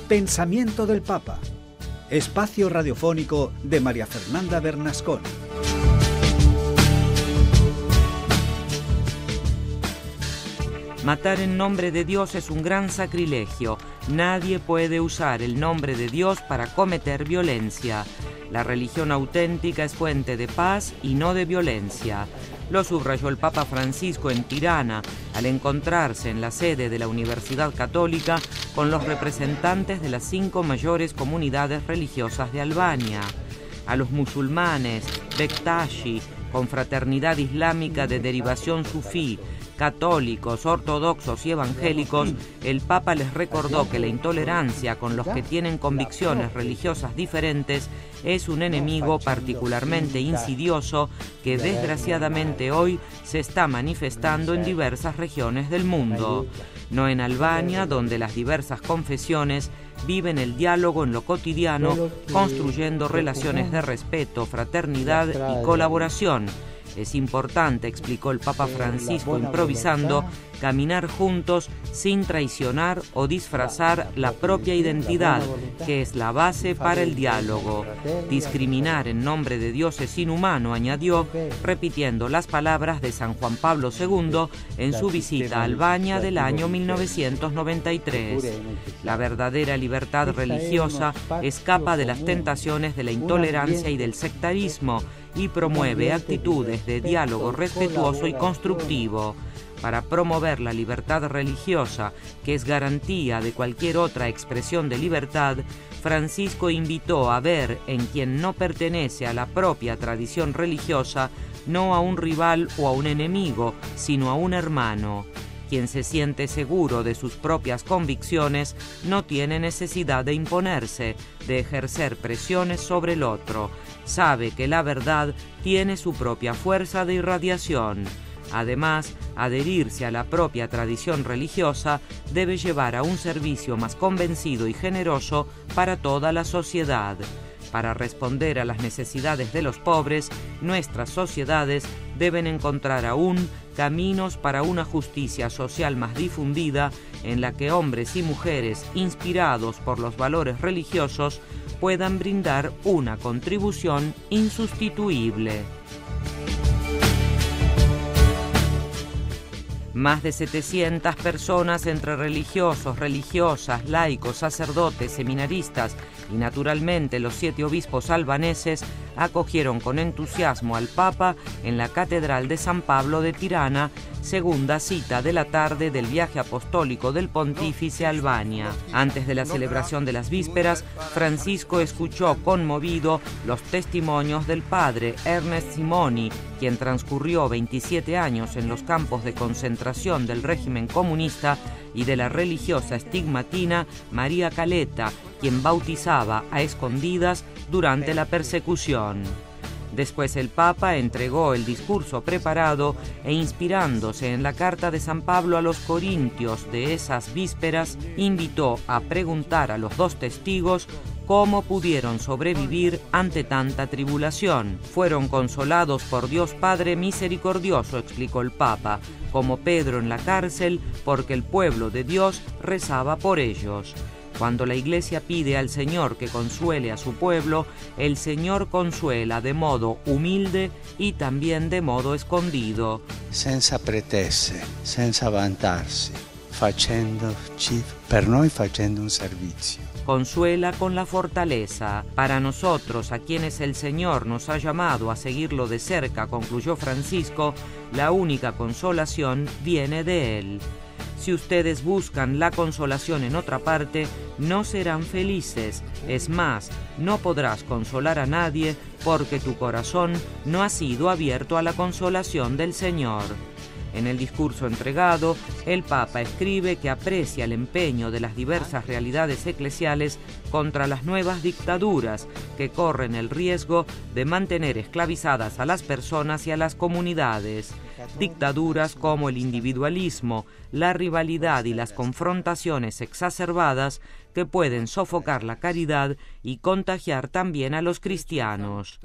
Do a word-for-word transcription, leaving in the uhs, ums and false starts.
Pensamiento del Papa. Espacio radiofónico de María Fernanda Bernasconi. Matar en nombre de Dios es un gran sacrilegio. Nadie puede usar el nombre de Dios para cometer violencia. La religión auténtica es fuente de paz y no de violencia. Lo subrayó el Papa Francisco en Tirana al encontrarse en la sede de la Universidad Católica con los representantes de las cinco mayores comunidades religiosas de Albania. A los musulmanes, Bektashi, confraternidad islámica de derivación sufí, católicos, ortodoxos y evangélicos, el Papa les recordó que la intolerancia con los que tienen convicciones religiosas diferentes es un enemigo particularmente insidioso que desgraciadamente hoy se está manifestando en diversas regiones del mundo. No en Albania, donde las diversas confesiones viven el diálogo en lo cotidiano, construyendo relaciones de respeto, fraternidad y colaboración. Es importante, explicó el Papa Francisco improvisando, caminar juntos sin traicionar o disfrazar la propia identidad, que es la base para el diálogo. Discriminar en nombre de Dios es inhumano, añadió, repitiendo las palabras de San Juan Pablo segundo en su visita a Albania del año mil novecientos noventa y tres. La verdadera libertad religiosa escapa de las tentaciones de la intolerancia y del sectarismo y promueve actitudes de diálogo respetuoso y constructivo. Para promover la libertad religiosa, que es garantía de cualquier otra expresión de libertad, Francisco invitó a ver en quien no pertenece a la propia tradición religiosa no a un rival o a un enemigo, sino a un hermano. Quien se siente seguro de sus propias convicciones no tiene necesidad de imponerse, de ejercer presiones sobre el otro. Sabe que la verdad tiene su propia fuerza de irradiación. Además, adherirse a la propia tradición religiosa debe llevar a un servicio más convencido y generoso para toda la sociedad. Para responder a las necesidades de los pobres, nuestras sociedades deben encontrar aún caminos para una justicia social más difundida, en la que hombres y mujeres, inspirados por los valores religiosos, puedan brindar una contribución insustituible. Más de setecientas personas entre religiosos, religiosas, laicos, sacerdotes, seminaristas y naturalmente los siete obispos albaneses acogieron con entusiasmo al Papa en la Catedral de San Pablo de Tirana, segunda cita de la tarde del viaje apostólico del pontífice a Albania. Antes de la celebración de las vísperas, Francisco escuchó conmovido los testimonios del padre Ernest Simoni, quien transcurrió veintisiete años en los campos de concentración del régimen comunista, y de la religiosa estigmatina María Caleta, quien bautizaba a escondidas durante la persecución. Después el Papa entregó el discurso preparado e, inspirándose en la carta de San Pablo a los Corintios de esas vísperas, invitó a preguntar a los dos testigos cómo pudieron sobrevivir ante tanta tribulación. Fueron consolados por Dios Padre misericordioso, explicó el Papa, como Pedro en la cárcel, porque el pueblo de Dios rezaba por ellos. Cuando la Iglesia pide al Señor que consuele a su pueblo, el Señor consuela de modo humilde y también de modo escondido. Senza pretese, senza vantarsi, facendoci per noi facendo un servizio. Consuela con la fortaleza. Para nosotros, a quienes el Señor nos ha llamado a seguirlo de cerca, concluyó Francisco, la única consolación viene de Él. Si ustedes buscan la consolación en otra parte, no serán felices. Es más, no podrás consolar a nadie porque tu corazón no ha sido abierto a la consolación del Señor. En el discurso entregado, el Papa escribe que aprecia el empeño de las diversas realidades eclesiales contra las nuevas dictaduras que corren el riesgo de mantener esclavizadas a las personas y a las comunidades. Dictaduras como el individualismo, la rivalidad y las confrontaciones exacerbadas que pueden sofocar la caridad y contagiar también a los cristianos.